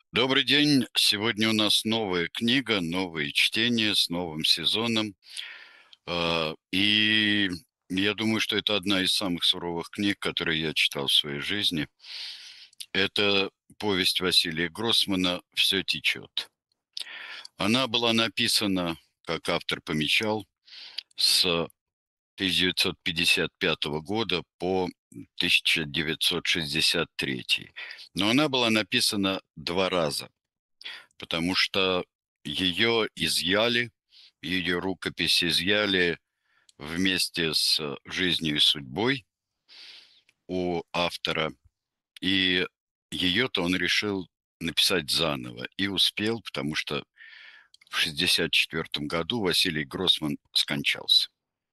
Добрый день. Сегодня у нас новая книга, новые чтения с новым сезоном. И я думаю, что это одна из самых суровых книг, которые я читал в своей жизни. Это повесть Василия Гроссмана «Все течет». Она была написана, как автор помечал, с 1955 года по 1963. Но она была написана два раза, потому что ее изъяли, ее рукопись изъяли вместе с жизнью и судьбой у автора, и ее-то он решил написать заново и успел, потому что в 1964 году Василий Гроссман скончался.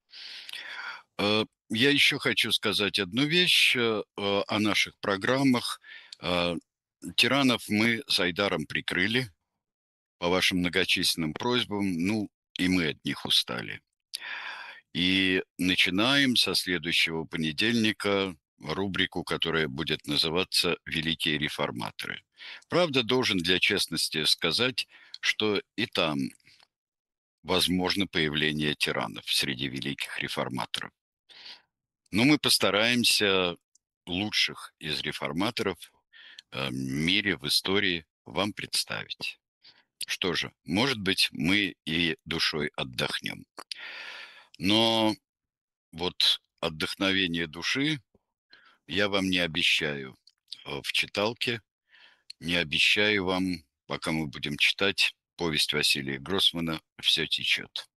Я еще хочу сказать одну вещь о наших программах. Э, Тиранов мы с Айдаром прикрыли по вашим многочисленным просьбам, ну, и мы от них устали. И начинаем со следующего понедельника рубрику, которая будет называться «Великие реформаторы». Правда, должен для честности сказать, что и там возможно появление тиранов среди великих реформаторов. Но мы постараемся лучших из реформаторов в мире, в истории вам представить. Что же, может быть, мы и душой отдохнем. Но вот отдохновение души я вам не обещаю в читалке, не обещаю вам, пока мы будем читать повесть Василия Гроссмана «Все течет».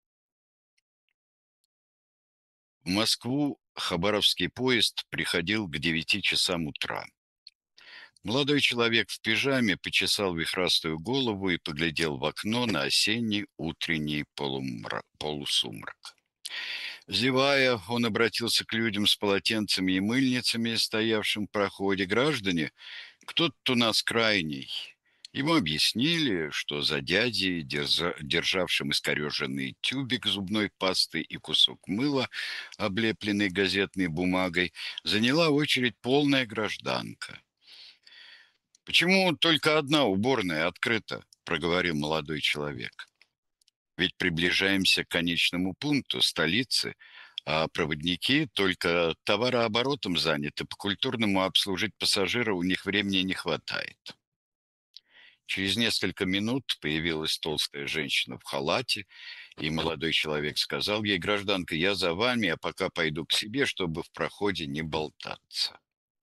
В Москву хабаровский поезд приходил к 9 часам утра. Молодой человек в пижаме почесал вихрастую голову и поглядел в окно на осенний утренний полусумрак. Зевая, он обратился к людям с полотенцами и мыльницами, стоявшим в проходе. «Граждане, кто тут у нас крайний?» Ему объяснили, что за дядей, державшим искореженный тюбик зубной пасты и кусок мыла, облепленный газетной бумагой, заняла очередь полная гражданка. «Почему только одна уборная открыта?» – проговорил молодой человек. «Ведь приближаемся к конечному пункту столицы, а проводники только товарооборотом заняты, по-культурному обслужить пассажира у них времени не хватает». Через несколько минут появилась толстая женщина в халате, и молодой человек сказал ей: «Гражданка, я за вами, а пока пойду к себе, чтобы в проходе не болтаться».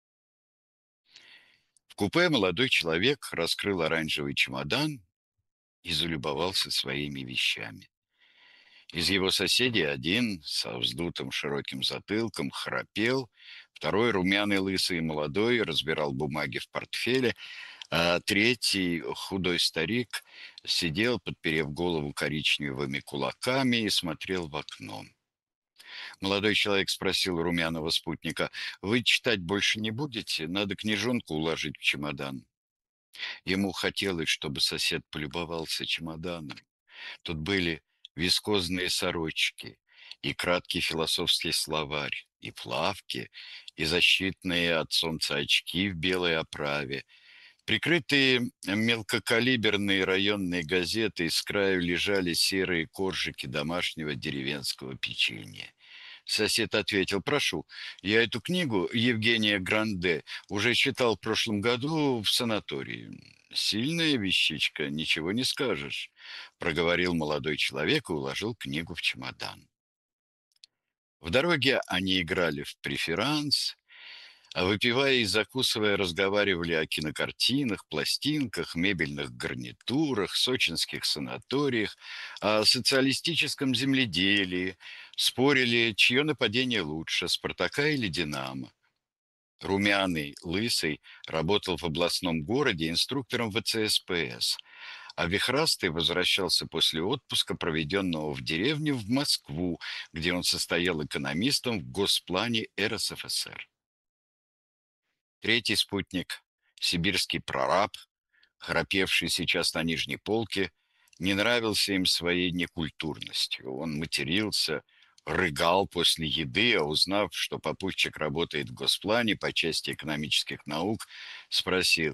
В купе молодой человек раскрыл оранжевый чемодан и залюбовался своими вещами. Из его соседей один со вздутым широким затылком храпел, второй, румяный, лысый и молодой, разбирал бумаги в портфеле, а третий, худой старик, сидел, подперев голову коричневыми кулаками и смотрел в окно. Молодой человек спросил румяного спутника: «Вы читать больше не будете? Надо книжонку уложить в чемодан». Ему хотелось, чтобы сосед полюбовался чемоданом. Тут были вискозные сорочки, и краткий философский словарь, и плавки, и защитные от солнца очки в белой оправе. Прикрытые мелкокалиберные районные газеты с краю лежали серые коржики домашнего деревенского печенья. Сосед ответил: «Прошу, я эту книгу Евгения Гранде уже читал в прошлом году в санатории». «Сильная вещичка, ничего не скажешь», — проговорил молодой человек и уложил книгу в чемодан. В дороге они играли в преферанс, а выпивая и закусывая, разговаривали о кинокартинах, пластинках, мебельных гарнитурах, сочинских санаториях, о социалистическом земледелии, спорили, чье нападение лучше, «Спартака» или «Динамо». Румяный, лысый, работал в областном городе инструктором ВЦСПС, а Вихрастый возвращался после отпуска, проведенного в деревне, в Москву, где он состоял экономистом в Госплане РСФСР. Третий спутник, сибирский прораб, храпевший сейчас на нижней полке, не нравился им своей некультурностью. Он матерился, рыгал после еды, а узнав, что попутчик работает в Госплане по части экономических наук, спросил: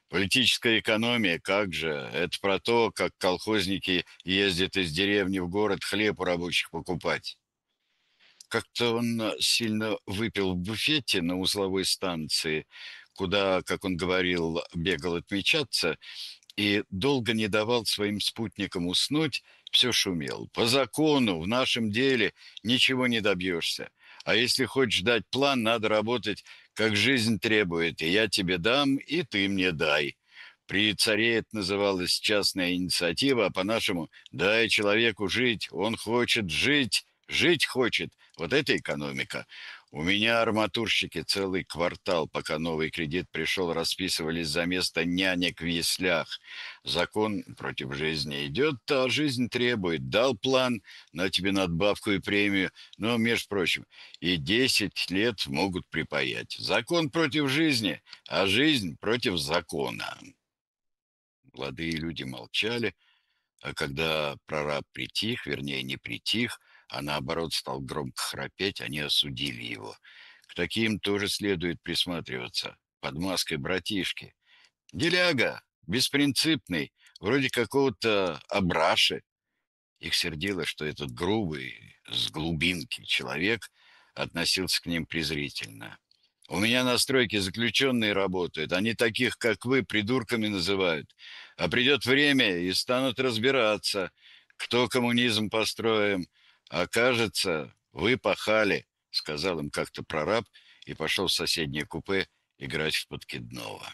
Политическая экономия, как же? Это про то, как колхозники ездят из деревни в город хлеб у рабочих покупать. Как-то он сильно выпил в буфете на узловой станции, куда, как он говорил, бегал отмечаться, и долго не давал своим спутникам уснуть, все шумел. По закону в нашем деле ничего не добьешься. А если хочешь дать план, надо работать, как жизнь требует. И я тебе дам, и ты мне дай. При царе это называлось частная инициатива, а по-нашему «дай человеку жить, он хочет жить, жить хочет». Вот это экономика. У меня арматурщики целый квартал, пока новый кредит пришел, расписывались за место нянек в яслях. Закон против жизни идет, а жизнь требует. Дал план, на тебе надбавку и премию, но, между прочим, и 10 лет могут припаять. Закон против жизни, а жизнь против закона. Молодые люди молчали, а когда прораб притих, вернее, не притих, а наоборот стал громко храпеть, они осудили его. К таким тоже следует присматриваться, под маской братишки. Деляга, беспринципный, вроде какого-то Абраши. Их сердило, что этот грубый, с глубинки человек относился к ним презрительно. «У меня на стройке заключенные работают. Они таких, как вы, придурками называют. А придет время, и станут разбираться, кто коммунизм построим. А кажется, вы пахали», — сказал им как-то прораб и пошел в соседнее купе играть в подкидного.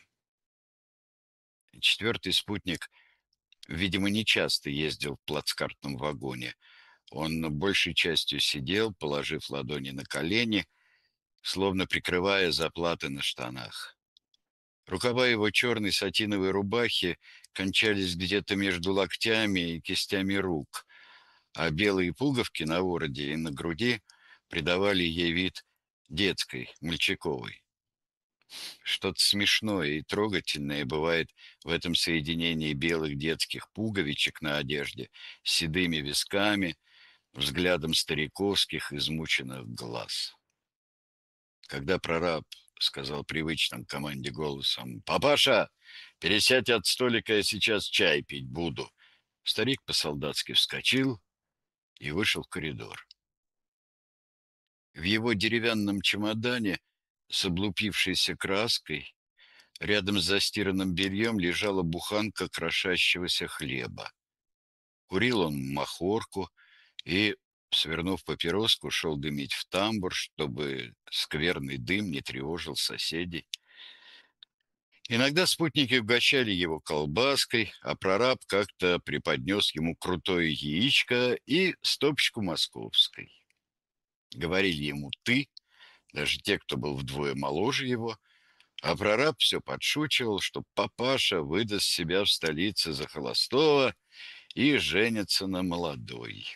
Четвертый спутник, видимо, нечасто ездил в плацкартном вагоне. Он большей частью сидел, положив ладони на колени, словно прикрывая заплаты на штанах. Рукава его черной сатиновой рубахи кончались где-то между локтями и кистями рук, а белые пуговки на вороте и на груди придавали ей вид детской, мальчиковой. Что-то смешное и трогательное бывает в этом соединении белых детских пуговичек на одежде с седыми висками, взглядом стариковских измученных глаз. Когда прораб сказал привычным команде голосом: «Папаша, пересядь от столика, я сейчас чай пить буду», старик по-солдатски вскочил и вышел в коридор. В его деревянном чемодане с облупившейся краской рядом с застиранным бельем лежала буханка крошащегося хлеба. Курил он махорку и, свернув папироску, шел дымить в тамбур, чтобы скверный дым не тревожил соседей. Иногда спутники угощали его колбаской, а прораб как-то преподнес ему крутое яичко и стопочку московской. Говорили ему «ты», даже те, кто был вдвое моложе его, а прораб все подшучивал, что папаша выдаст себя в столице за холостого и женится на молодой.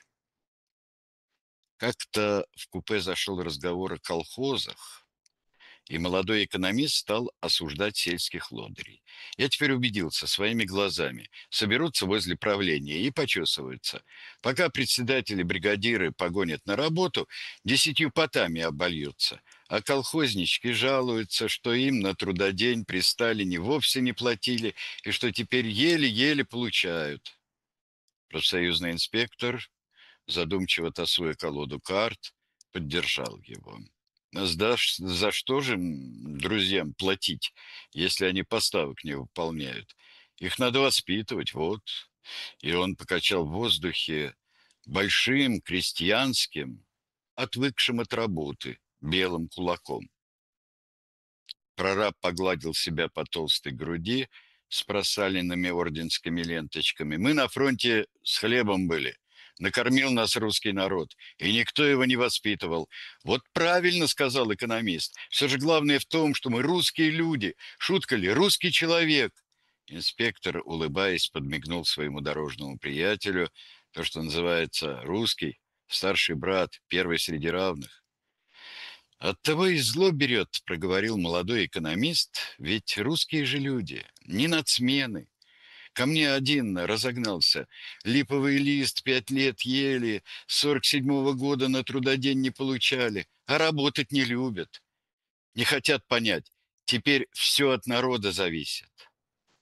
Как-то в купе зашел разговор о колхозах, и молодой экономист стал осуждать сельских лодырей. Я теперь убедился своими глазами. Соберутся возле правления и почесываются. Пока председатели, бригадиры погонят на работу, 10 потами обольются. А колхознички жалуются, что им на трудодень при Сталине вовсе не платили, и что теперь еле-еле получают. Профсоюзный инспектор, задумчиво тасуя колоду карт, поддержал его. За что же друзьям платить, если они поставок не выполняют? Их надо воспитывать, вот. И он покачал в воздухе большим крестьянским, отвыкшим от работы, белым кулаком. Прораб погладил себя по толстой груди с просаленными орденскими ленточками. «Мы на фронте с хлебом были. Накормил нас русский народ, и никто его не воспитывал. Вот правильно сказал экономист. Все же главное в том, что мы русские люди. Шутка ли, русский человек?» Инспектор, улыбаясь, подмигнул своему дорожному приятелю. То, что называется русский, старший брат, первый среди равных. «Оттого и зло берет», — проговорил молодой экономист, «ведь русские же люди, не нацмены. Ко мне один разогнался. Липовый лист 5 лет ели, с 47-го года на трудодень не получали, а работать не любят. Не хотят понять, теперь все от народа зависит».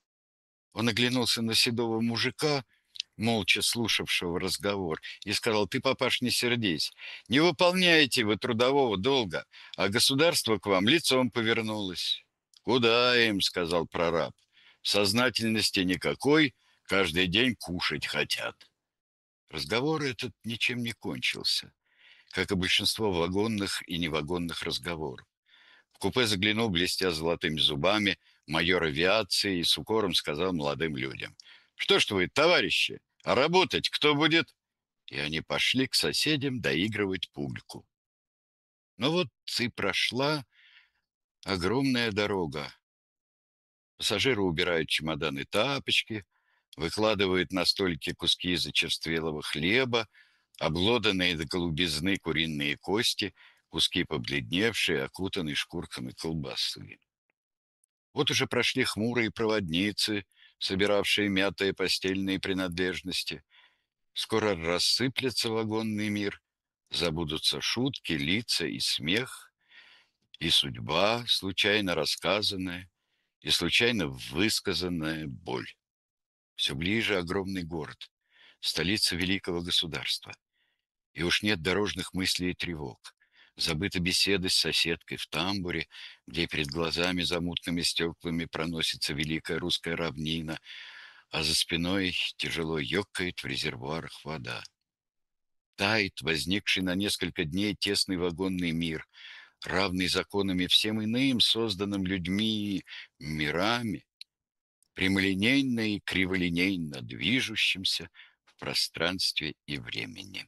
Он оглянулся на седого мужика, молча слушавшего разговор, и сказал: «Ты, папаш, не сердись. Не выполняете вы трудового долга, а государство к вам лицом повернулось». «Куда им?» — сказал прораб. «Сознательности никакой, каждый день кушать хотят». Разговор этот ничем не кончился, как и большинство вагонных и невагонных разговоров. В купе заглянул, блестя золотыми зубами, майор авиации и с укором сказал молодым людям: «Что ж вы, товарищи, а работать кто будет?» И они пошли к соседям доигрывать пульку. Но вот и прошла огромная дорога. Пассажиры убирают чемоданы, тапочки, выкладывают на столики куски зачерствелого хлеба, обглоданные до голубизны куриные кости, куски побледневшие, окутанные шкурками колбасы. Вот уже прошли хмурые проводницы, собиравшие мятые постельные принадлежности. Скоро рассыплется вагонный мир, забудутся шутки, лица и смех, и судьба, случайно рассказанная, и случайно высказанная боль. Все ближе огромный город, столица великого государства. И уж нет дорожных мыслей и тревог. Забыты беседы с соседкой в тамбуре, где перед глазами за мутными стеклами проносится великая русская равнина, а за спиной тяжело ёкает в резервуарах вода. Тает возникший на несколько дней тесный вагонный мир, равный законами всем иным, созданным людьми мирами, прямолинейно и криволинейно движущимся в пространстве и времени.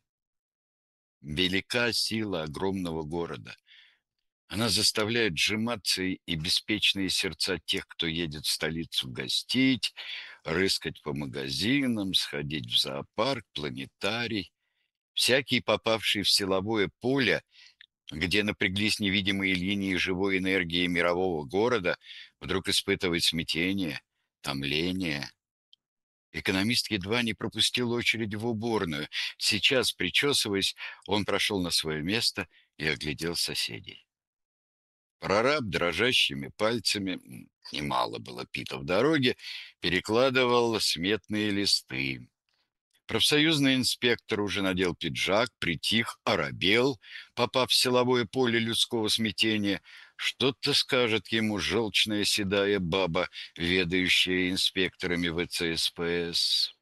Велика сила огромного города. Она заставляет сжиматься и беспечные сердца тех, кто едет в столицу гостить, рыскать по магазинам, сходить в зоопарк, планетарий. Всякий, попавший в силовое поле, где напряглись невидимые линии живой энергии мирового города, вдруг испытывает смятение, томление. Экономист едва не пропустил очередь в уборную. Сейчас, причесываясь, он прошел на свое место и оглядел соседей. Прораб дрожащими пальцами, немало было пито в дороге, перекладывал сметные листы. Профсоюзный инспектор уже надел пиджак, притих, оробел, попав в силовое поле людского смятения. Что-то скажет ему желчная седая баба, ведающая инспекторами ВЦСПС.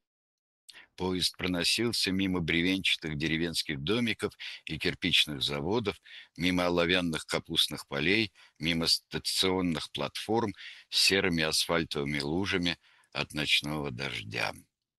Поезд проносился мимо бревенчатых деревенских домиков и кирпичных заводов, мимо оловянных капустных полей, мимо стационных платформ с серыми асфальтовыми лужами от ночного дождя.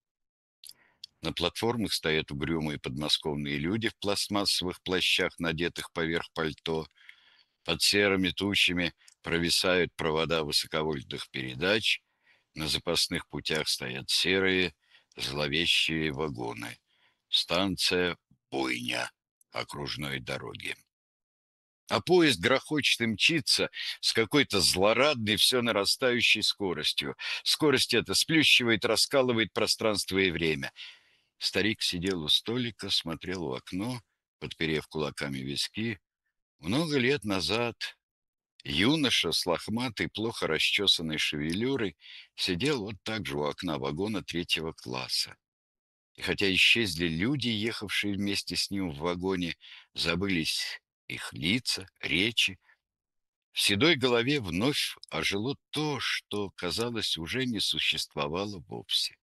На платформах стоят угрюмые подмосковные люди в пластмассовых плащах, надетых поверх пальто. Под серыми тучами провисают провода высоковольтных передач. На запасных путях стоят серые, зловещие вагоны. Станция Бойня окружной дороги. А поезд грохочет и мчится с какой-то злорадной, все нарастающей скоростью. Скорость эта сплющивает, раскалывает пространство и время. Старик сидел у столика, смотрел в окно, подперев кулаками виски. Много лет назад юноша с лохматой, плохо расчесанной шевелюрой сидел вот так же у окна вагона третьего класса. И хотя исчезли люди, ехавшие вместе с ним в вагоне, забылись их лица, речи, в седой голове вновь ожило то, что, казалось, уже не существовало вовсе.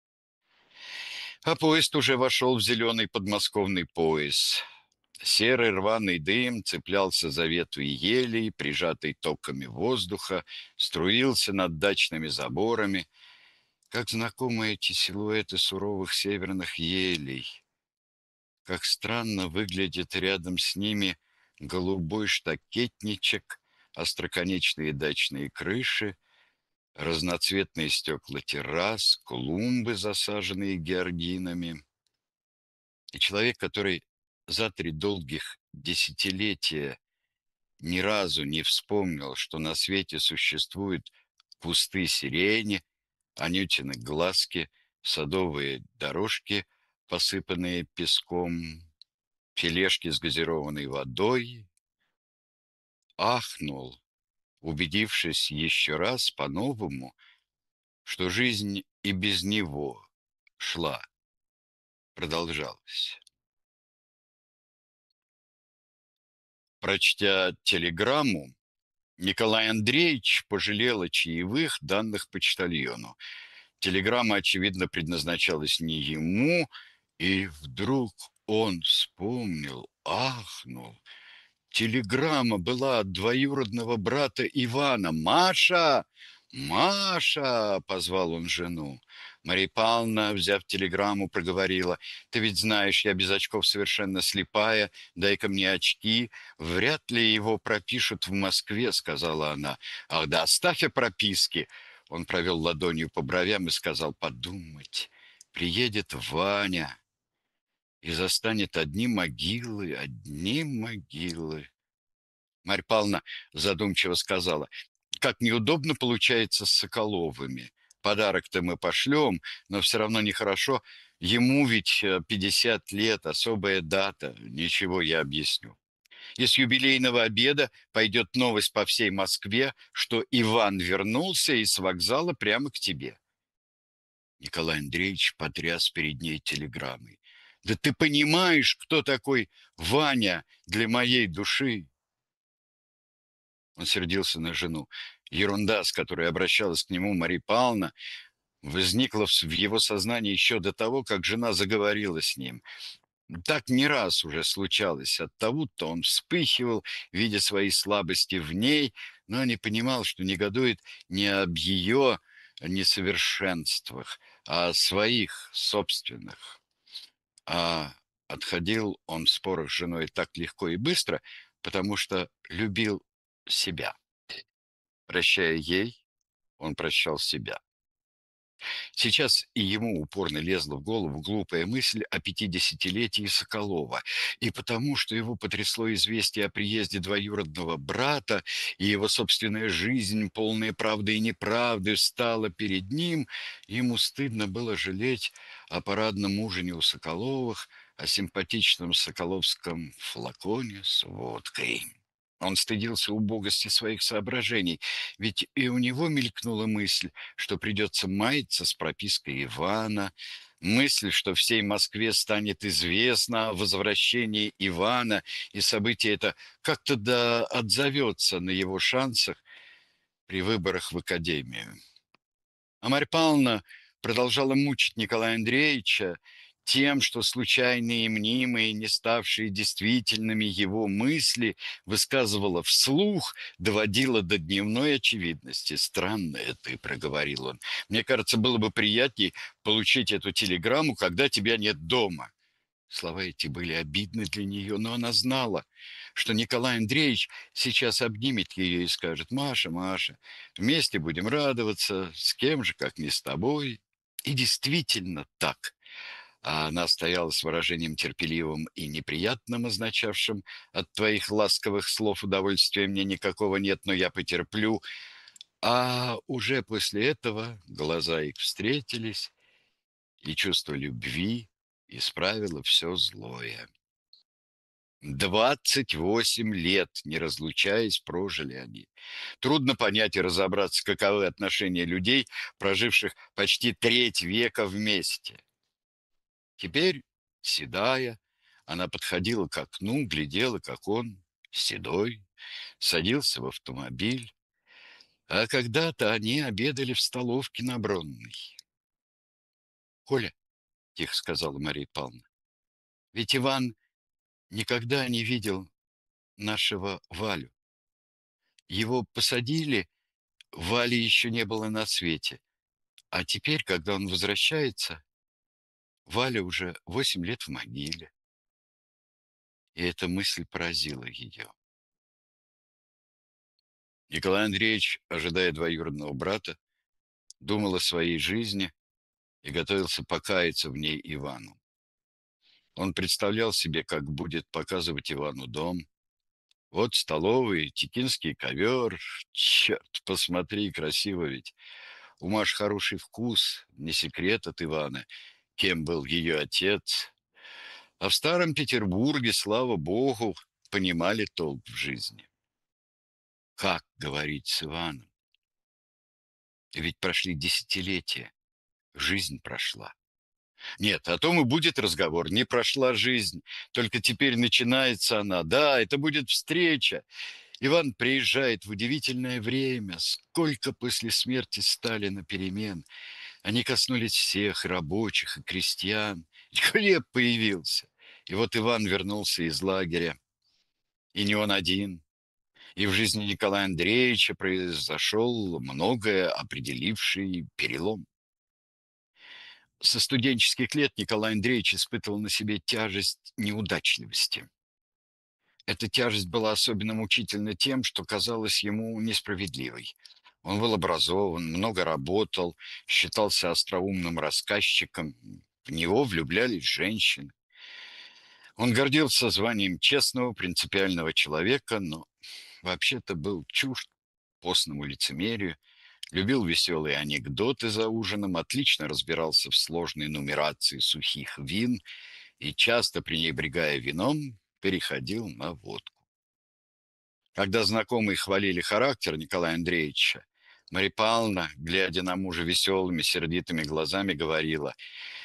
А поезд уже вошел в зеленый подмосковный пояс. Серый рваный дым цеплялся за ветви елей, прижатый токами воздуха, струился над дачными заборами. Как знакомы эти силуэты суровых северных елей. Как странно выглядит рядом с ними голубой штакетничек, остроконечные дачные крыши, разноцветные стекла террас, клумбы, засаженные георгинами. И человек, который за 3 долгих десятилетия ни разу не вспомнил, что на свете существуют кусты сирени, анютины глазки, садовые дорожки, посыпанные песком, тележки с газированной водой, ахнул, убедившись еще раз по-новому, что жизнь и без него шла, продолжалась. Прочтя телеграмму, Николай Андреевич пожалел о чаевых, данных почтальону. Телеграмма, очевидно, предназначалась не ему, и вдруг он вспомнил, ахнул. Телеграмма была от двоюродного брата Ивана. «Маша! Маша!» — позвал он жену. Мария Павловна, взяв телеграмму, проговорила: «Ты ведь знаешь, я без очков совершенно слепая. Дай-ка мне очки. Вряд ли его пропишут в Москве», — сказала она. «Ах да, оставь о прописке». Он провел ладонью по бровям и сказал: «Подумать, приедет Ваня и застанет одни могилы, одни могилы». Марья Павловна задумчиво сказала: «Как неудобно получается с Соколовыми. Подарок-то мы пошлем, но все равно нехорошо. Ему ведь 50 лет, особая дата. Ничего, я объясню. И с юбилейного обеда пойдет новость по всей Москве, что Иван вернулся и с вокзала прямо к тебе». Николай Андреевич потряс перед ней телеграммой. «Да ты понимаешь, кто такой Ваня для моей души?» Он сердился на жену. Ерунда, с которой обращалась к нему Мария Павловна, возникла в его сознании еще до того, как жена заговорила с ним. Так не раз уже случалось. Оттого-то он вспыхивал, видя свои слабости в ней, но не понимал, что негодует не об ее несовершенствах, а о своих собственных. А отходил он в спорах с женой так легко и быстро, потому что любил себя. Прощая ей, он прощал себя. Сейчас и ему упорно лезла в голову глупая мысль о 50-летии Соколова. И потому, что его потрясло известие о приезде двоюродного брата, и его собственная жизнь, полная правды и неправды, стала перед ним, ему стыдно было жалеть о парадном ужине у Соколовых, о симпатичном соколовском флаконе с водкой. Он стыдился убогости своих соображений, ведь и у него мелькнула мысль, что придется маяться с пропиской Ивана, мысль, что всей Москве станет известно о возвращении Ивана, и событие это как-то да отзовется на его шансах при выборах в академию. А Марья Павловна продолжала мучить Николая Андреевича тем, что случайные и мнимые, не ставшие действительными его мысли высказывала вслух, доводила до дневной очевидности. «Странно это», — проговорил он. «Мне кажется, было бы приятнее получить эту телеграмму, когда тебя нет дома». Слова эти были обидны для нее, но она знала, что Николай Андреевич сейчас обнимет ее и скажет: «Маша, Маша, вместе будем радоваться, с кем же, как не с тобой». И действительно так. А она стояла с выражением терпеливым и неприятным, означавшим: «От твоих ласковых слов удовольствия мне никакого нет, но я потерплю». А уже после этого глаза их встретились, и чувство любви исправило все злое. 28 лет, не разлучаясь, прожили они. Трудно понять и разобраться, каковы отношения людей, проживших почти треть века вместе. Теперь, седая, она подходила к окну, глядела, как он, седой, садился в автомобиль, а когда-то они обедали в столовке на Бронной. «Коля», — тихо сказала Мария Павловна, — «ведь Иван никогда не видел нашего Валю. Его посадили, Вали еще не было на свете. А теперь, когда он возвращается, Валя уже 8 лет в могиле». И эта мысль поразила ее. Николай Андреевич, ожидая двоюродного брата, думал о своей жизни и готовился покаяться в ней Ивану. Он представлял себе, как будет показывать Ивану дом. Вот столовый, текинский ковер. Черт, посмотри, красиво ведь. У Маш хороший вкус, не секрет от Ивана, кем был ее отец. А в старом Петербурге, слава богу, понимали толк в жизни. Как говорить с Иваном? Ведь прошли десятилетия, жизнь прошла. Нет, о том и будет разговор. Не прошла жизнь, только теперь начинается она. Да, это будет встреча. Иван приезжает в удивительное время. Сколько после смерти Сталина перемен. Они коснулись всех, и рабочих, и крестьян. И хлеб появился. И вот Иван вернулся из лагеря. И не он один. И в жизни Николая Андреевича произошел многое определивший перелом. Со студенческих лет Николай Андреевич испытывал на себе тяжесть неудачливости. Эта тяжесть была особенно мучительна тем, что казалось ему несправедливой. Он был образован, много работал, считался остроумным рассказчиком. В него влюблялись женщины. Он гордился званием честного, принципиального человека, но вообще-то был чужд постному лицемерию, любил веселые анекдоты за ужином, отлично разбирался в сложной нумерации сухих вин и, часто пренебрегая вином, переходил на водку. Когда знакомые хвалили характер Николая Андреевича, Марья Павловна, глядя на мужа веселыми, сердитыми глазами, говорила: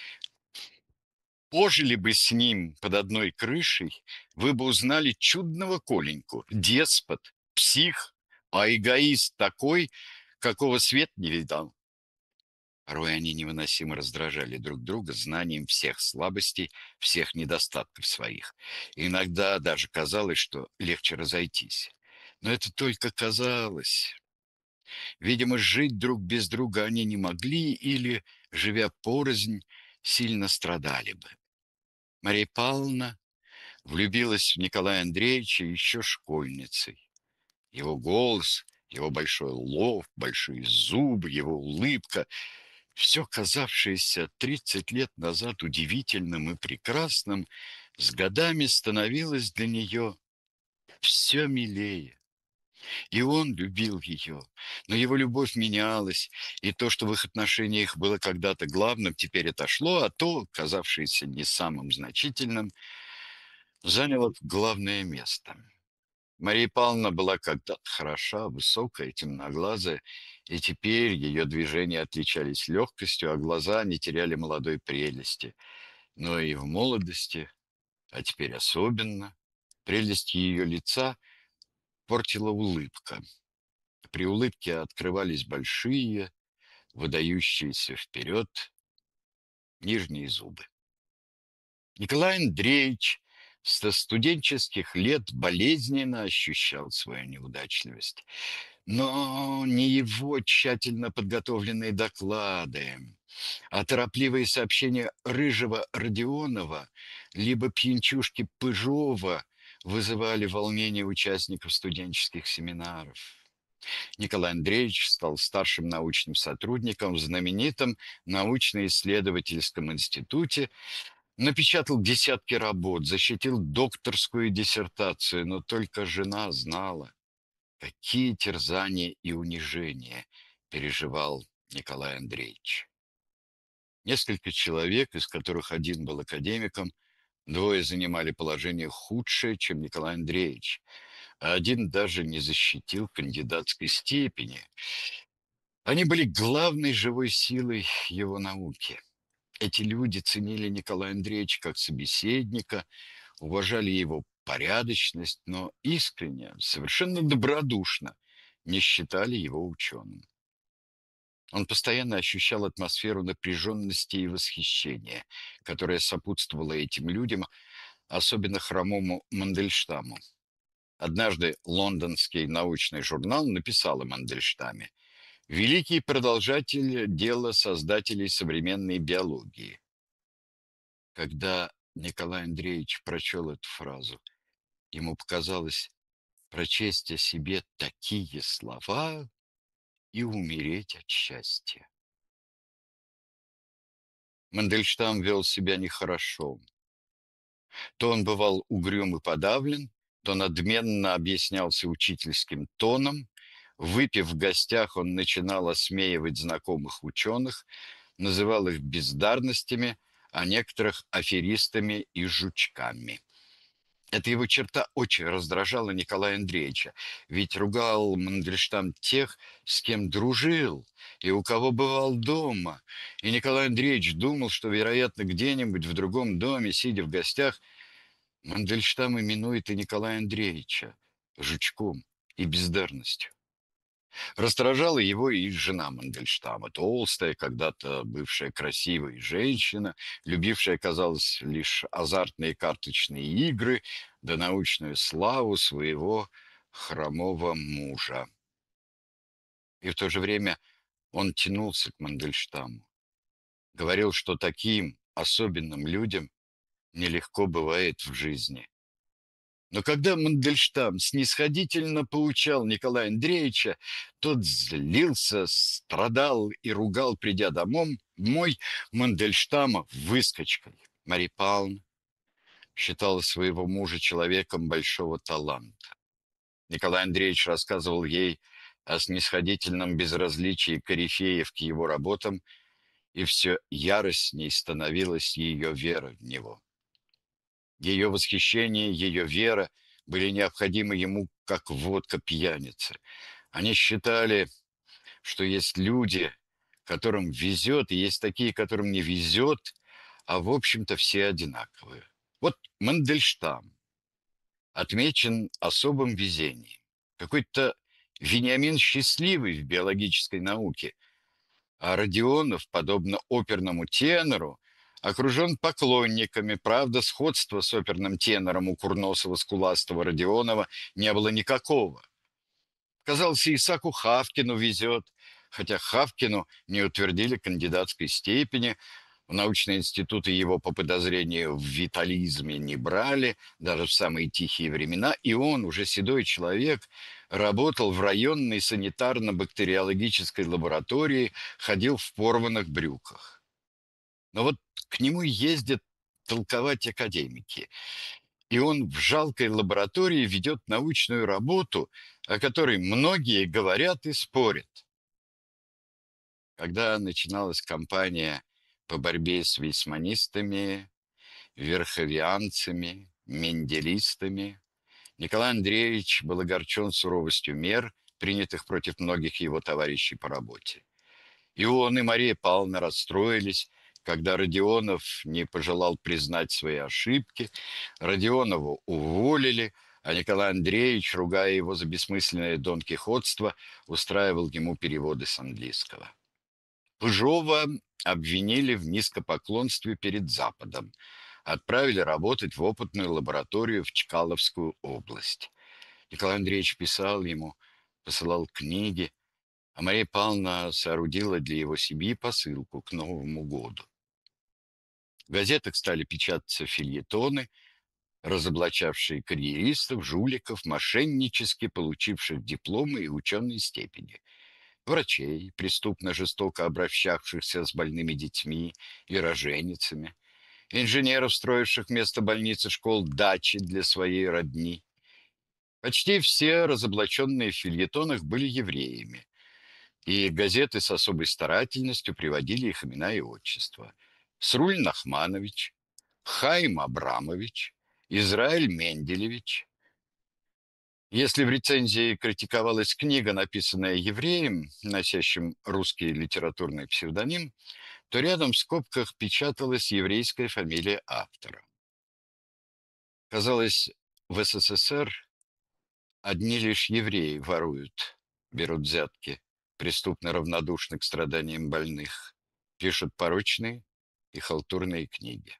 «Пожили бы с ним под одной крышей, вы бы узнали чудного Коленьку. Деспот, псих, а эгоист такой, какого свет не видал». Порой они невыносимо раздражали друг друга знанием всех слабостей, всех недостатков своих. Иногда даже казалось, что легче разойтись. Но это только казалось. Видимо, жить друг без друга они не могли или, живя порознь, сильно страдали бы. Мария Павловна влюбилась в Николая Андреевича еще школьницей. Его голос, его большой лоб, большие зубы, его улыбка — все казавшееся 30 лет назад удивительным и прекрасным, с годами становилось для нее все милее. И он любил ее, но его любовь менялась, и то, что в их отношениях было когда-то главным, теперь отошло, а то, казавшееся не самым значительным, заняло главное место. Мария Павловна была когда-то хороша, высокая, темноглазая, и теперь ее движения отличались легкостью, а глаза не теряли молодой прелести. Но и в молодости, а теперь особенно, прелесть ее лица портила улыбка. При улыбке открывались большие, выдающиеся вперед нижние зубы. Николай Андреевич со студенческих лет болезненно ощущал свою неудачливость. Но не его тщательно подготовленные доклады, а торопливые сообщения Рыжего Родионова либо пьянчушки Пыжова вызывали волнение участников студенческих семинаров. Николай Андреевич стал старшим научным сотрудником в знаменитом научно-исследовательском институте, напечатал десятки работ, защитил докторскую диссертацию, но только жена знала, какие терзания и унижения переживал Николай Андреевич. Несколько человек, из которых один был академиком, двое занимали положение худшее, чем Николай Андреевич, а один даже не защитил кандидатской степени. Они были главной живой силой его науки. Эти люди ценили Николая Андреевича как собеседника, уважали его порядочность, но искренне, совершенно добродушно не считали его ученым. Он постоянно ощущал атмосферу напряженности и восхищения, которая сопутствовала этим людям, особенно хромому Мандельштаму. Однажды лондонский научный журнал написал о Мандельштаме: «Великий продолжатель дела создателей современной биологии». Когда Николай Андреевич прочел эту фразу, ему показалось прочесть о себе такие слова и умереть от счастья. Мандельштам вел себя нехорошо. То он бывал угрюм и подавлен, то надменно объяснялся учительским тоном. Выпив в гостях, он начинал осмеивать знакомых ученых, называл их бездарностями, а некоторых аферистами и жучками. Эта его черта очень раздражала Николая Андреевича, ведь ругал Мандельштам тех, с кем дружил и у кого бывал дома. И Николай Андреевич думал, что, вероятно, где-нибудь в другом доме, сидя в гостях, Мандельштам именует и Николая Андреевича жучком и бездарностью. Раздражала его и жена Мандельштама, толстая, когда-то бывшая красивая женщина, любившая, казалось, лишь азартные карточные игры да научную славу своего хромого мужа. И в то же время он тянулся к Мандельштаму, говорил, что таким особенным людям нелегко бывает в жизни. Но когда Мандельштам снисходительно поучал Николая Андреевича, тот злился, страдал и ругал, придя домой, мой Мандельштама выскочкой. Мария Павловна считала своего мужа человеком большого таланта. Николай Андреевич рассказывал ей о снисходительном безразличии корифеев к его работам, и все яростней становилась ее вера в него. Ее восхищение, ее вера были необходимы ему, как водка пьяницы. Они считали, что есть люди, которым везет, и есть такие, которым не везет, а в общем-то все одинаковые. Вот Мандельштам отмечен особым везением. Какой-то Вениамин счастливый в биологической науке, а Родионов, подобно оперному тенору, окружен поклонниками. Правда, сходства с оперным тенором у курносого скуластого Родионова не было никакого. Казалось, и Исаку Хавкину везет, хотя Хавкину не утвердили кандидатской степени, в научные институты его по подозрению в витализме не брали, даже в самые тихие времена, и он, уже седой человек, работал в районной санитарно-бактериологической лаборатории, ходил в порванных брюках. Но вот к нему ездят толковать академики, и он в жалкой лаборатории ведет научную работу, о которой многие говорят и спорят. Когда начиналась кампания по борьбе с вейсманистами, верховианцами, менделистами, Николай Андреевич был огорчен суровостью мер, принятых против многих его товарищей по работе. И он, и Мария Павловна расстроились, когда Родионов не пожелал признать свои ошибки, Родионова уволили, а Николай Андреевич, ругая его за бессмысленное донкихотство, устраивал ему переводы с английского. Пыжова обвинили в низкопоклонстве перед Западом, отправили работать в опытную лабораторию в Чкаловскую область. Николай Андреевич писал ему, посылал книги, а Мария Павловна соорудила для его семьи посылку к Новому году. В газетах стали печататься фельетоны, разоблачавшие карьеристов, жуликов, мошеннически получивших дипломы и ученые степени, врачей, преступно жестоко обращавшихся с больными детьми и роженицами, инженеров, строивших вместо больницы школ дачи для своей родни. Почти все разоблаченные в фельетонах были евреями, и газеты с особой старательностью приводили их имена и отчества. Сруль Нахманович, Хаим Абрамович, Израиль Менделевич. Если в рецензии критиковалась книга, написанная евреем, носящим русский литературный псевдоним, то рядом в скобках печаталась еврейская фамилия автора. Казалось, в СССР одни лишь евреи воруют, берут взятки, преступно равнодушны к страданиям больных, пишут порочные и халтурные книги.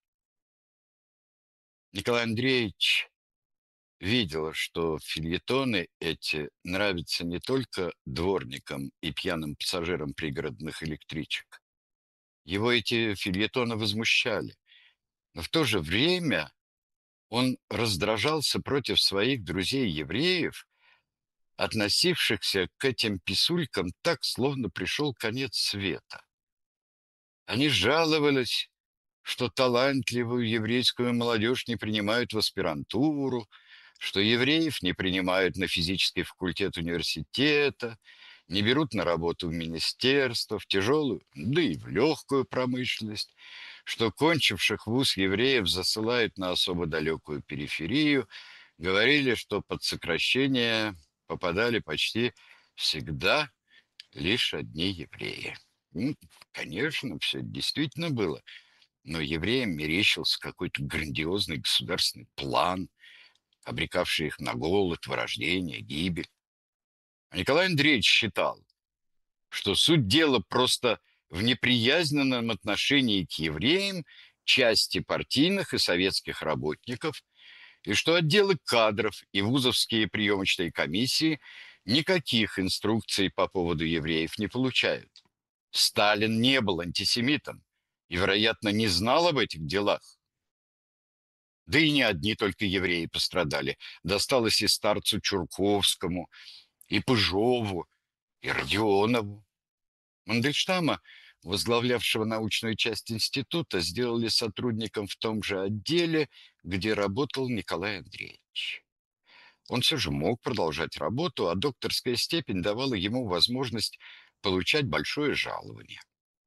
Николай Андреевич видел, что фельетоны эти нравятся не только дворникам и пьяным пассажирам пригородных электричек. Его эти фельетоны возмущали, но в то же время он раздражался против своих друзей-евреев, относившихся к этим писулькам так, словно пришел конец света. Они жаловались, что талантливую еврейскую молодежь не принимают в аспирантуру, что евреев не принимают на физический факультет университета, не берут на работу в министерство, в тяжелую, да и в легкую промышленность, что кончивших вуз евреев засылают на особо далекую периферию, говорили, что под сокращение попадали почти всегда лишь одни евреи. Ну, конечно, все действительно было, но евреям мерещился какой-то грандиозный государственный план, обрекавший их на голод, вырождение, гибель. А Николай Андреевич считал, что суть дела просто в неприязненном отношении к евреям части партийных и советских работников, и что отделы кадров и вузовские приемочные комиссии никаких инструкций по поводу евреев не получают. Сталин не был антисемитом и, вероятно, не знал об этих делах. Да и не одни только евреи пострадали. Досталось и старцу Чурковскому, и Пыжову, и Родионову. Мандельштама, возглавлявшего научную часть института, сделали сотрудником в том же отделе, где работал Николай Андреевич. Он все же мог продолжать работу, а докторская степень давала ему возможность получать большое жалование.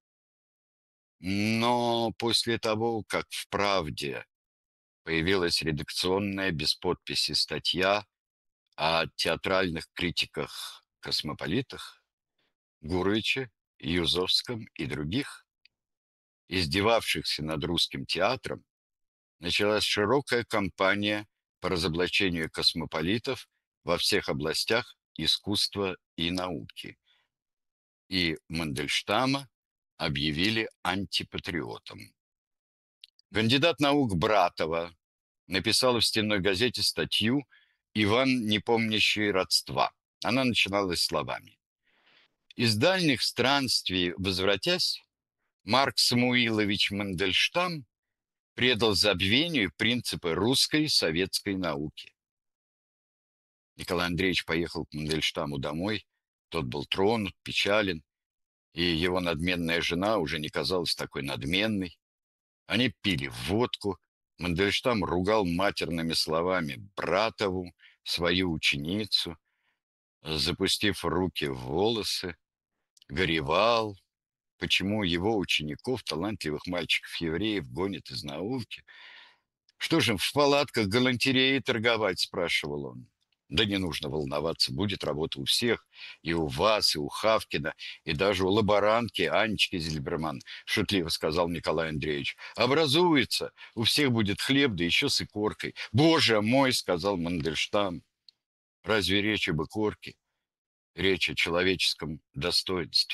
Но после того, как в «Правде» появилась редакционная без подписи статья о театральных критиках-космополитах, Гурыче, Юзовском и других, издевавшихся над русским театром, началась широкая кампания по разоблачению космополитов во всех областях искусства и науки. И Мандельштама объявили антипатриотом. Кандидат наук Братова написала в стенной газете статью «Иван, не помнящий родства». Она начиналась словами: «Из дальних странствий возвратясь, Марк Самуилович Мандельштам предал забвению принципы русской советской науки». Николай Андреевич поехал к Мандельштаму домой. Тот был тронут, печален, и его надменная жена уже не казалась такой надменной. Они пили водку. Мандельштам ругал матерными словами Братову, свою ученицу, запустив руки в волосы, горевал, почему его учеников, талантливых мальчиков-евреев, гонят из науки. «Что же, в палатках галантереи торговать?» – спрашивал он. «Да не нужно волноваться, будет работа у всех, и у вас, и у Хавкина, и даже у лаборантки Анечки Зильберман», – шутливо сказал Николай Андреевич. «Образуется, у всех будет хлеб, да еще с икоркой». «Боже мой!» – сказал Мандельштам. «Разве речь об икорке? Речь о человеческом достоинстве».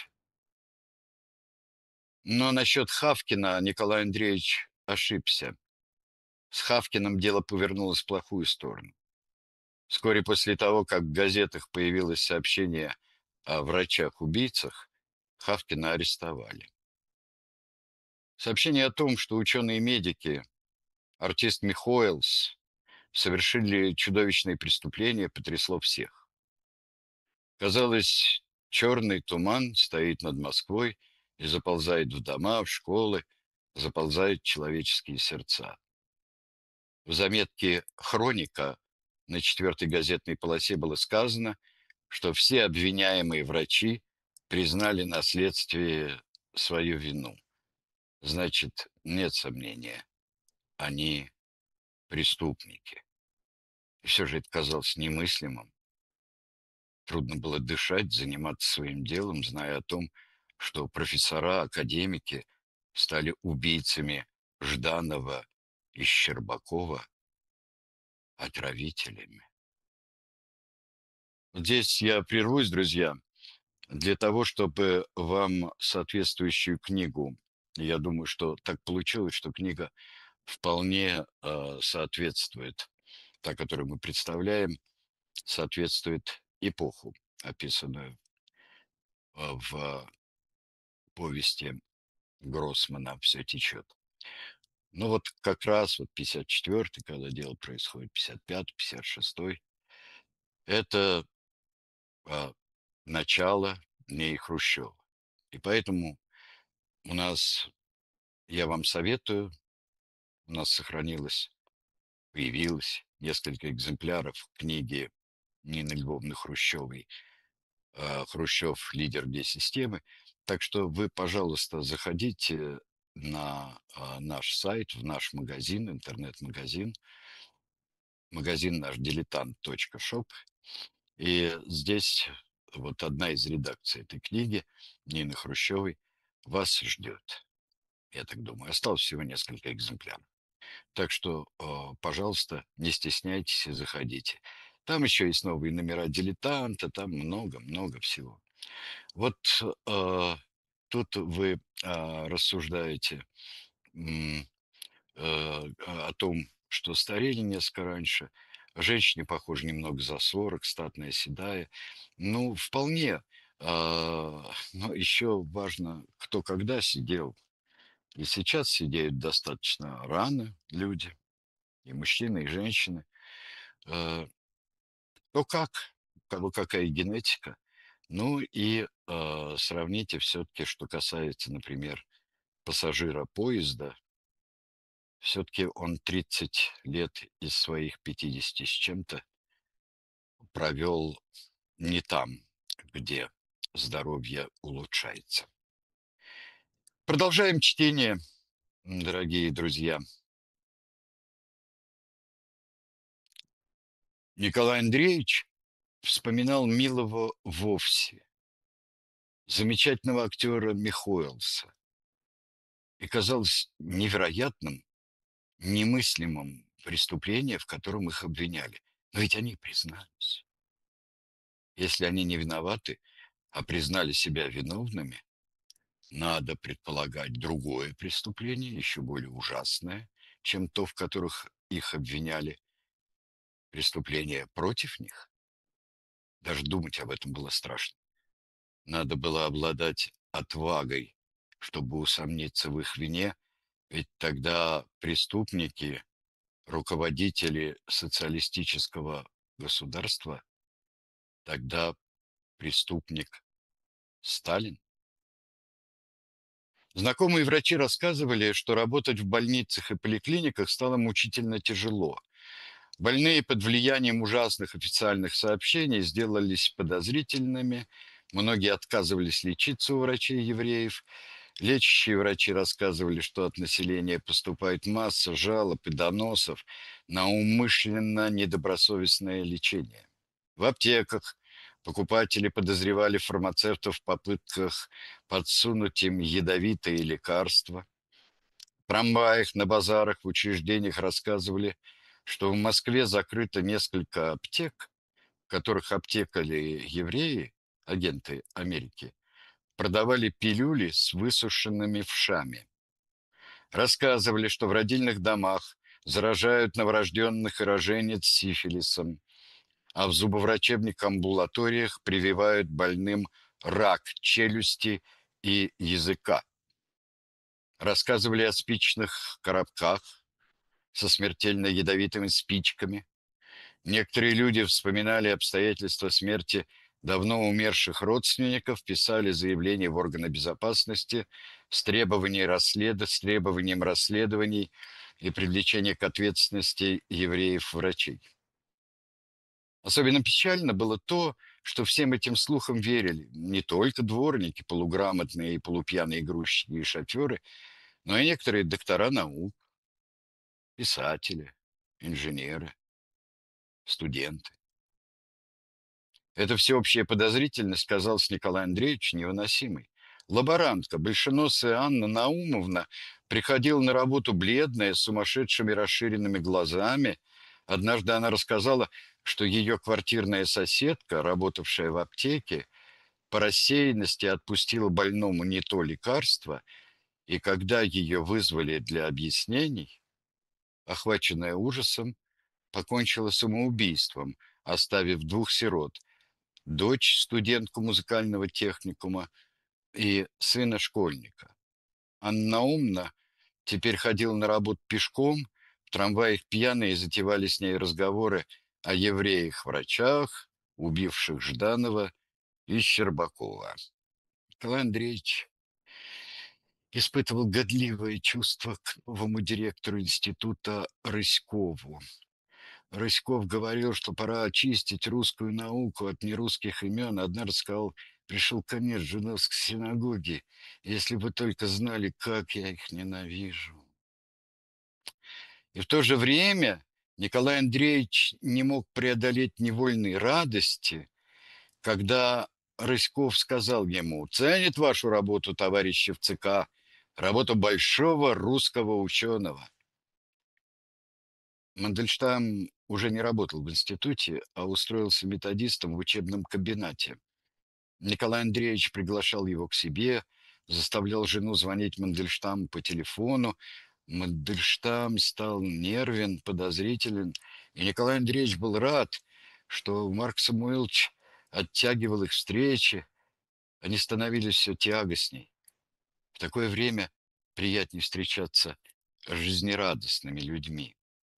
Но насчет Хавкина Николай Андреевич ошибся. С Хавкиным дело повернулось в плохую сторону. Вскоре после того, как в газетах появилось сообщение о врачах-убийцах, Хавкина арестовали. Сообщение о том, что ученые-медики, артист Михоэлс, совершили чудовищные преступления, потрясло всех. Казалось, черный туман стоит над Москвой и заползает в дома, в школы, заползает в человеческие сердца. В заметке «Хроника» на 4-й газетной полосе было сказано, что все обвиняемые врачи признали на следствии свою вину. Значит, нет сомнения, они преступники. И все же это казалось немыслимым. Трудно было дышать, заниматься своим делом, зная о том, что профессора, академики стали убийцами Жданова и Щербакова, отравителями. Здесь я прервусь, друзья, для того, чтобы вам соответствующую книгу, я думаю, что так получилось, что книга вполне соответствует, та, которую мы представляем, соответствует эпоху, описанную в повести Гроссмана «Все течет». Ну вот как раз вот 54-й, когда дело происходит, 55-й, 56-й, это а, начало дней Хрущева. И поэтому у нас, я вам советую, у нас появилось несколько экземпляров книги Нины Львовны Хрущевой Хрущев лидер гей-системы. Так что вы, пожалуйста, заходите на наш сайт, в наш магазин, интернет-магазин, магазин наш дилетант.шоп. И здесь вот одна из редакций этой книги Нины Хрущевой вас ждет. Я так думаю. Осталось всего несколько экземпляров. Так что, пожалуйста, не стесняйтесь и заходите. Там еще есть новые номера «Дилетанта», там много-много всего. Вот тут вы рассуждаете м, о том, что старели несколько раньше. Женщине, похоже, немного за 40, статная, седая. Ну, вполне. Но еще важно, кто когда сидел. И сейчас сидеют достаточно рано люди, и мужчины, и женщины. Э, То как, у кого какая генетика. Ну и сравните все-таки, что касается, например, пассажира поезда. Все-таки он 30 лет из своих 50 с чем-то провел не там, где здоровье улучшается. Продолжаем чтение, дорогие друзья. Николай Андреевич вспоминал милого вовсе, замечательного актера Михоэлса. И казалось невероятным, немыслимым преступление, в котором их обвиняли. Но ведь они признались. Если они не виноваты, а признали себя виновными, надо предполагать другое преступление, еще более ужасное, чем то, в которых их обвиняли, преступление против них. Даже думать об этом было страшно. Надо было обладать отвагой, чтобы усомниться в их вине, ведь тогда преступники, руководители социалистического государства, тогда преступник Сталин. Знакомые врачи рассказывали, что работать в больницах и поликлиниках стало мучительно тяжело. Больные под влиянием ужасных официальных сообщений сделались подозрительными, многие отказывались лечиться у врачей-евреев. Лечащие врачи рассказывали, что от населения поступает масса жалоб и доносов на умышленно недобросовестное лечение. В аптеках покупатели подозревали фармацевтов в попытках подсунуть им ядовитые лекарства. В трамваях, на базарах, в учреждениях рассказывали, что в Москве закрыто несколько аптек, в которых аптекали евреи, агенты Америки, продавали пилюли с высушенными вшами. Рассказывали, что в родильных домах заражают новорожденных и роженец сифилисом, а в зубоврачебных амбулаториях прививают больным рак челюсти и языка. Рассказывали о спичных коробках со смертельно ядовитыми спичками. Некоторые люди вспоминали обстоятельства смерти давно умерших родственников, писали заявления в органы безопасности с требованием расследований и привлечения к ответственности евреев-врачей. Особенно печально было то, что всем этим слухам верили не только дворники, полуграмотные и полупьяные грузчики и шоферы, но и некоторые доктора наук, писатели, инженеры, студенты. Эта всеобщая подозрительность казалась Николаю Андреевичу невыносимой. Лаборантка, большеносая Анна Наумовна, приходила на работу бледная, с сумасшедшими расширенными глазами. Однажды она рассказала, что ее квартирная соседка, работавшая в аптеке, по рассеянности отпустила больному не то лекарство, и когда ее вызвали для объяснений, охваченная ужасом, покончила самоубийством, оставив двух сирот: дочь студентку музыкального техникума и сына школьника. Анна Умна теперь ходила на работу пешком, в трамваях пьяные затевали с ней разговоры о евреях-врачах, убивших Жданова и Щербакова. Николай Андреевич испытывал годливое чувство к новому директору института Рыськову. Рыськов говорил, что пора очистить русскую науку от нерусских имен. Однажды сказал, пришел конец жидовской синагоги. Если бы только знали, как я их ненавижу. И в то же время Николай Андреевич не мог преодолеть невольной радости, когда Рыськов сказал ему: «Ценит вашу работу, товарищи в ЦК, работу большого русского ученого». Мандельштам уже не работал в институте, а устроился методистом в учебном кабинете. Николай Андреевич приглашал его к себе, заставлял жену звонить Мандельштаму по телефону. Мандельштам стал нервен, подозрителен, и Николай Андреевич был рад, что Марк Самуилович оттягивал их встречи, они становились все тягостней. В такое время приятнее встречаться с жизнерадостными людьми.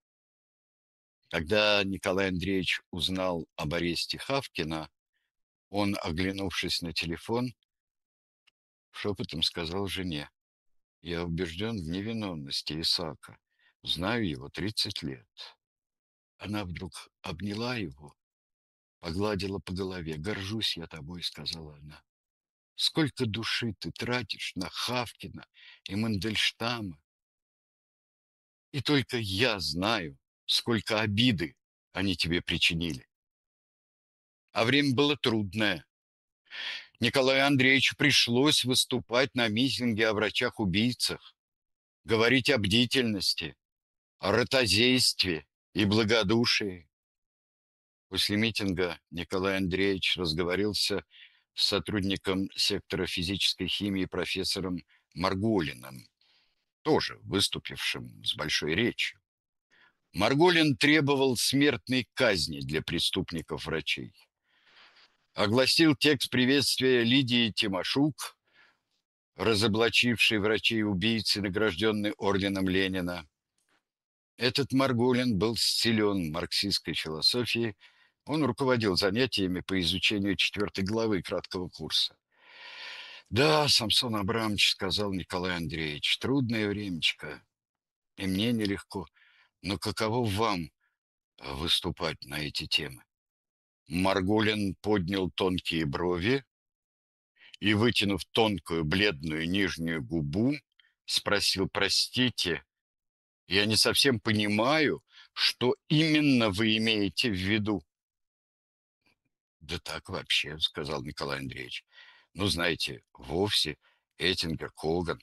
Когда Николай Андреевич узнал об аресте Хавкина, он, оглянувшись на телефон, шепотом сказал жене: «Я убежден в невиновности Исаака. Знаю его 30 лет». Она вдруг обняла его, погладила по голове. «Горжусь я тобой», — сказала она. «Сколько души ты тратишь на Хавкина и Мандельштама. И только я знаю, сколько обиды они тебе причинили. А время было трудное. Николаю Андреевичу пришлось выступать на митинге о врачах-убийцах, говорить о бдительности, о ротозействе и благодушии. После митинга Николай Андреевич разговорился с сотрудником сектора физической химии профессором Марголиным, тоже выступившим с большой речью. Марголин требовал смертной казни для преступников-врачей. Огласил текст приветствия Лидии Тимошук, разоблачившей врачей-убийцы, награжденный орденом Ленина. Этот Марголин был силен марксистской философией. Он руководил занятиями по изучению 4 главы краткого курса. «Да, Самсон Абрамович, — сказал Николай Андреевич, — трудное времечко, и мне нелегко. Но каково вам выступать на эти темы?» Марголин поднял тонкие брови и, вытянув тонкую бледную нижнюю губу, спросил: «Простите, я не совсем понимаю, что именно вы имеете в виду». «Да так вообще», — сказал Николай Андреевич. «Ну, знаете, вовсе Эттингер, Коган.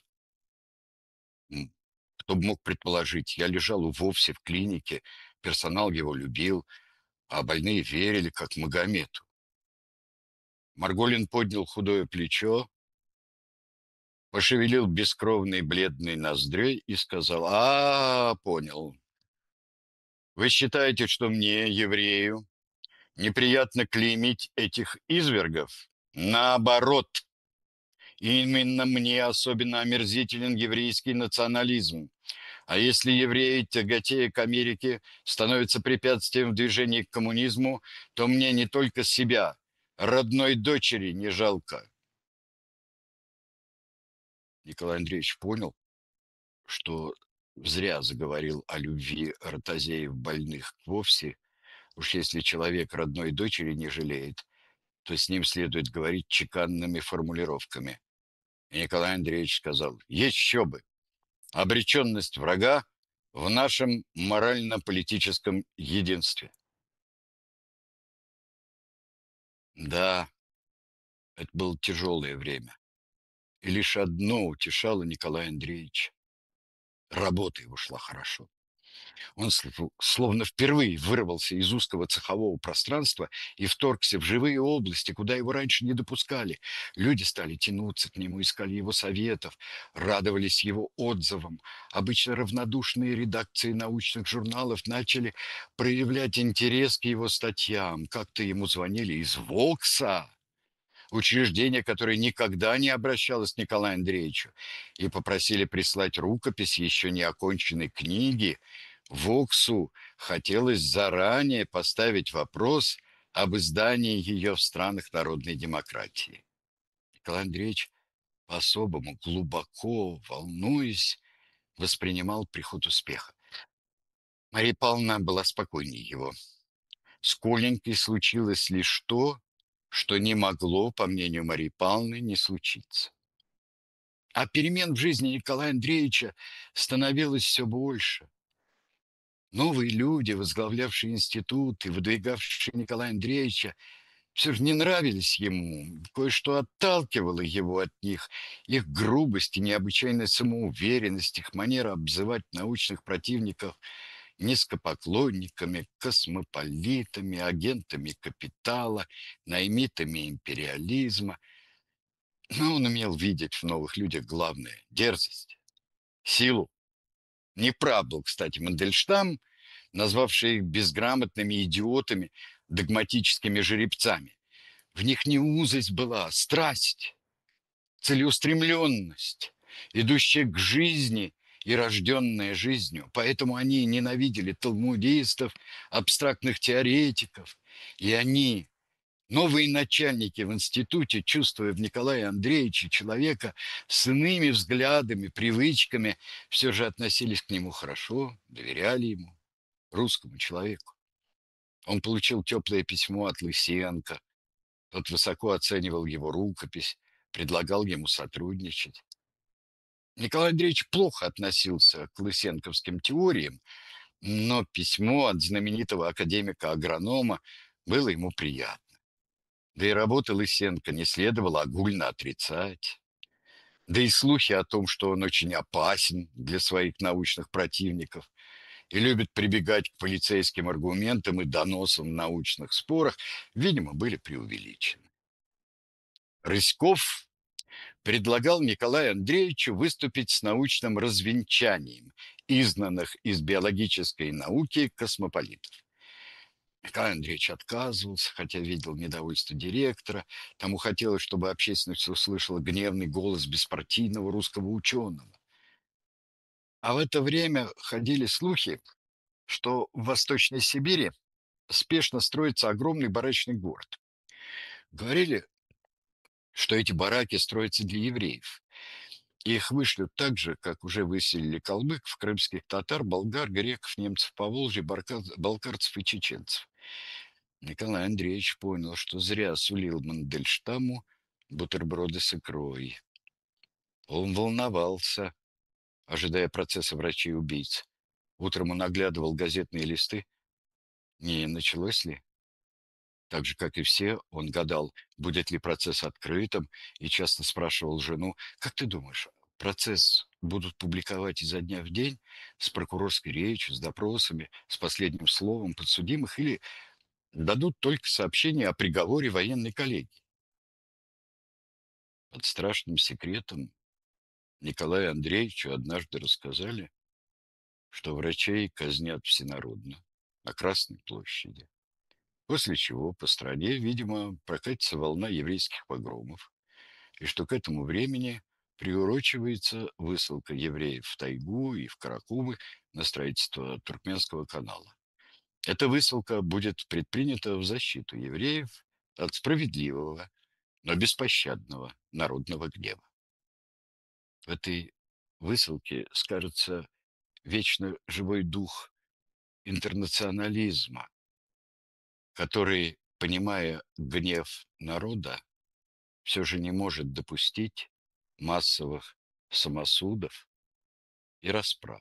Кто бы мог предположить, я лежал у вовсе в клинике, персонал его любил, а больные верили, как Магомету». Марголин поднял худое плечо, пошевелил бескровной бледной ноздрёй и сказал: понял. Вы считаете, что мне, еврею, неприятно клеймить этих извергов? Наоборот, именно мне особенно омерзителен еврейский национализм. А если евреи, тяготея к Америке, становятся препятствием в движении к коммунизму, то мне не только себя, родной дочери не жалко». Николай Андреевич понял, что зря заговорил о любви ротозеев больных вовсе. Уж если человек родной дочери не жалеет, то с ним следует говорить чеканными формулировками. И Николай Андреевич сказал: «Еще бы! Обреченность врага в нашем морально-политическом единстве». Да, это было тяжелое время. И лишь одно утешало Николая Андреевича: работа его шла хорошо. Он словно впервые вырвался из узкого цехового пространства и вторгся в живые области, куда его раньше не допускали. Люди стали тянуться к нему, искали его советов, радовались его отзывам. Обычно равнодушные редакции научных журналов начали проявлять интерес к его статьям. Как-то ему звонили из «Вокса», учреждение, которое никогда не обращалось к Николаю Андреевичу, и попросили прислать рукопись еще не оконченной книги. Воксу хотелось заранее поставить вопрос об издании ее в странах народной демократии. Николай Андреевич по-особому, глубоко волнуясь, воспринимал приход успеха. Мария Павловна была спокойнее его. С Коленькой случилось лишь то, что не могло, по мнению Марии Павловны, не случиться. А перемен в жизни Николая Андреевича становилось все больше. Новые люди, возглавлявшие институт и выдвигавшие Николая Андреевича, все же не нравились ему. Кое-что отталкивало его от них. Их грубость и необычайная самоуверенность, их манера обзывать научных противников низкопоклонниками, космополитами, агентами капитала, наймитами империализма. Но он умел видеть в новых людях главное — дерзость, силу. Неправ был, кстати, Мандельштам, назвавший их безграмотными идиотами, догматическими жеребцами. В них не узость была, а страсть, целеустремленность, идущая к жизни и рожденная жизнью. Поэтому они ненавидели талмудистов, абстрактных теоретиков. И они, новые начальники в институте, чувствуя в Николае Андреевиче человека с иными взглядами, привычками, все же относились к нему хорошо, доверяли ему, русскому человеку. Он получил теплое письмо от Лысенко. Тот высоко оценивал его рукопись, предлагал ему сотрудничать. Николай Андреевич плохо относился к лысенковским теориям, но письмо от знаменитого академика-агронома было ему приятно. Да и работы Лысенко не следовало огульно отрицать. Да и слухи о том, что он очень опасен для своих научных противников и любит прибегать к полицейским аргументам и доносам в научных спорах, видимо, были преувеличены. Рыськов предлагал Николаю Андреевичу выступить с научным развенчанием изгнанных из биологической науки космополитов. Николай Андреевич отказывался, хотя видел недовольство директора. Тому хотелось, чтобы общественность услышала гневный голос беспартийного русского ученого. А в это время ходили слухи, что в Восточной Сибири спешно строится огромный барачный город. Говорили, что эти бараки строятся для евреев. И их вышлют так же, как уже выселили калмыков, крымских татар, болгар, греков, немцев, поволжья, балкарцев и чеченцев. Николай Андреевич понял, что зря сулил Мандельштаму бутерброды с икрой. Он волновался, ожидая процесса врачей-убийц. Утром он оглядывал газетные листы. Не началось ли? Так же, как и все, он гадал, будет ли процесс открытым, и часто спрашивал жену: «Как ты думаешь, процесс будут публиковать изо дня в день с прокурорской речью, с допросами, с последним словом подсудимых, или дадут только сообщение о приговоре военной коллегии?» Под страшным секретом Николаю Андреевичу однажды рассказали, что врачей казнят всенародно на Красной площади. После чего по стране, видимо, прокатится волна еврейских погромов, и что к этому времени приурочивается высылка евреев в тайгу и в Каракумы на строительство Туркменского канала. Эта высылка будет предпринята в защиту евреев от справедливого, но беспощадного народного гнева. В этой высылке скажется вечно живой дух интернационализма, который, понимая гнев народа, все же не может допустить массовых самосудов и расправ.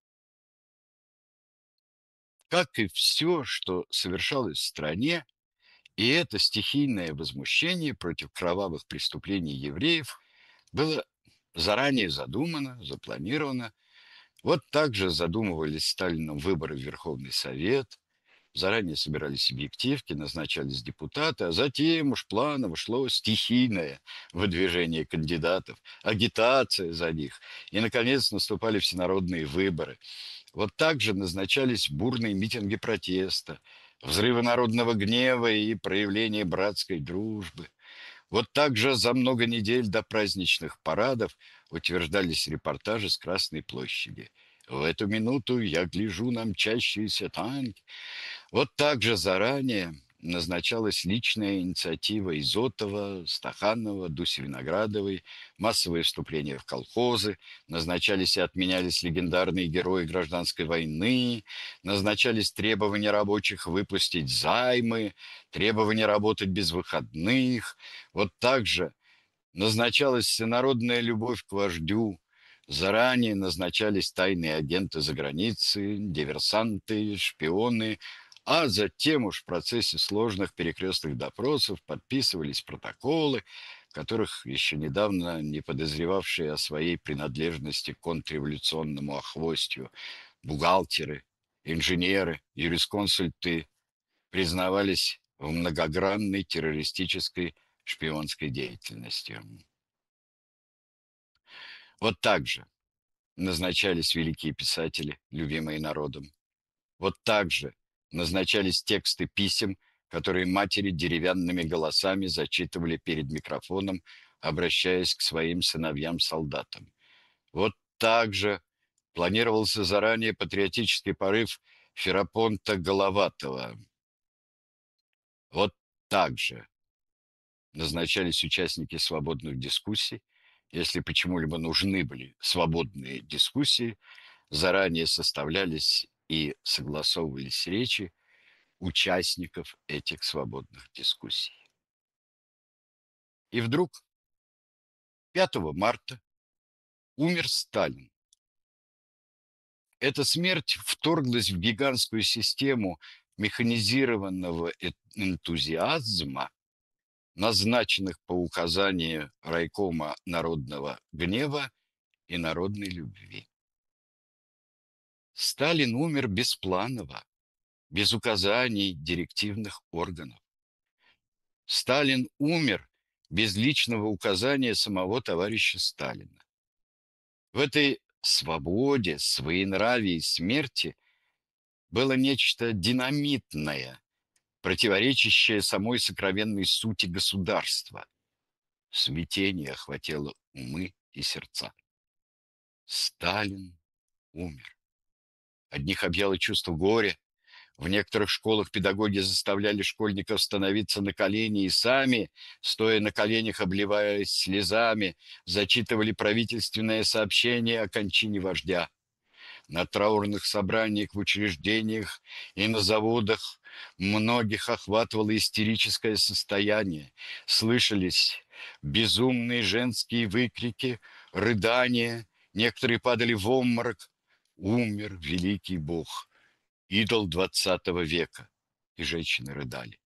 Как и все, что совершалось в стране, и это стихийное возмущение против кровавых преступлений евреев было заранее задумано, запланировано. Вот так же задумывались Сталином выборы в Верховный Совет, заранее собирались объективки, назначались депутаты, а затем уж планово шло стихийное выдвижение кандидатов, агитация за них. И, наконец, наступали всенародные выборы. Вот так же назначались бурные митинги протеста, взрывы народного гнева и проявление братской дружбы. Вот так же за много недель до праздничных парадов утверждались репортажи с Красной площади. В эту минуту я гляжу на мчащиеся танки. Вот так же заранее назначалась личная инициатива Изотова, Стаханова, Дуси Виноградовой, массовые вступления в колхозы, назначались и отменялись легендарные герои гражданской войны, назначались требования рабочих выпустить займы, требования работать без выходных. Вот так же назначалась всенародная любовь к вождю, заранее назначались тайные агенты за границей, диверсанты, шпионы, а затем уж в процессе сложных перекрестных допросов подписывались протоколы, которых еще недавно не подозревавшие о своей принадлежности к контрреволюционному охвостью бухгалтеры, инженеры, юрисконсульты признавались в многогранной террористической шпионской деятельности. Вот так же назначались великие писатели, любимые народом. Вот так же назначались тексты писем, которые матери деревянными голосами зачитывали перед микрофоном, обращаясь к своим сыновьям-солдатам. Вот так же планировался заранее патриотический порыв Ферапонта Головатого. Вот так же назначались участники свободных дискуссий. Если почему-либо нужны были свободные дискуссии, заранее составлялись и согласовывались речи участников этих свободных дискуссий. И вдруг 5 марта умер Сталин. Эта смерть вторглась в гигантскую систему механизированного энтузиазма, назначенных по указанию Райкома народного гнева и народной любви. Сталин умер беспланово, без указаний директивных органов. Сталин умер без личного указания самого товарища Сталина. В этой свободе, своенравии и смерти было нечто динамитное, противоречащее самой сокровенной сути государства. Смятение охватило умы и сердца. Сталин умер. Одних объяло чувство горя. В некоторых школах педагоги заставляли школьников становиться на колени и сами, стоя на коленях, обливаясь слезами, зачитывали правительственное сообщение о кончине вождя. На траурных собраниях в учреждениях и на заводах многих охватывало истерическое состояние. Слышались безумные женские выкрики, рыдания, некоторые падали в обморок. Умер великий Бог, идол XX века, и женщины рыдали.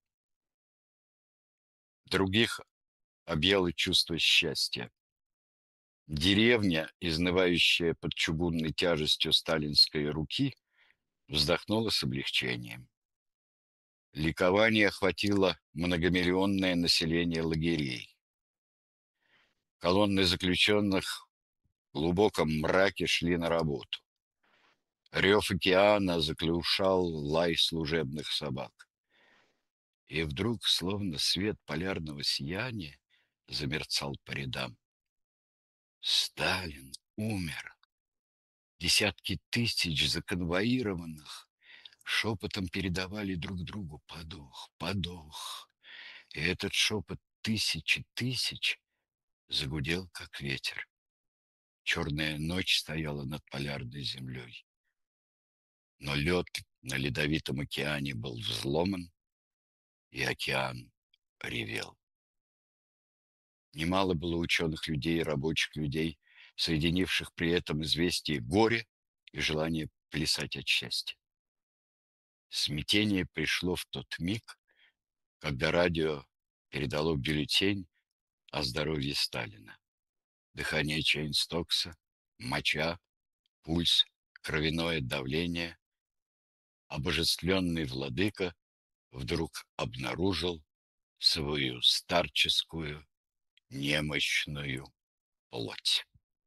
Других объяло чувство счастья. Деревня, изнывающая под чугунной тяжестью сталинской руки, вздохнула с облегчением. Ликование охватило многомиллионное население лагерей. Колонны заключенных в глубоком мраке шли на работу. Рев океана заглушал лай служебных собак. И вдруг, словно свет полярного сияния, замерцал по рядам. Сталин умер. Десятки тысяч законвоированных шепотом передавали друг другу: подох, подох. И этот шепот тысячи тысяч загудел, как ветер. Черная ночь стояла над полярной землей. Но лед на ледовитом океане был взломан, и океан ревел. Немало было ученых людей и рабочих людей, соединивших при этом известие горя и желание плясать от счастья. Смятение пришло в тот миг, когда радио передало бюллетень о здоровье Сталина. Дыхание Чейнстокса, моча, пульс, кровяное давление. Обожествленный владыка вдруг обнаружил свою старческую, немощную плоть.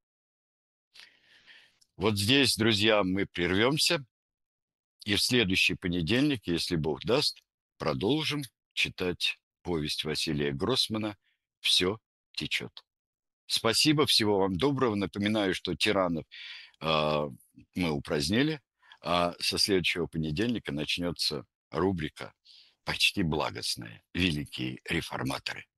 Вот здесь, друзья, мы прервемся, и в следующий понедельник, если Бог даст, продолжим читать повесть Василия Гроссмана «Все течет». Спасибо, всего вам доброго. Напоминаю, что тиранов э, мы упразднили, а со следующего понедельника начнется рубрика почти благостное, великие реформаторы.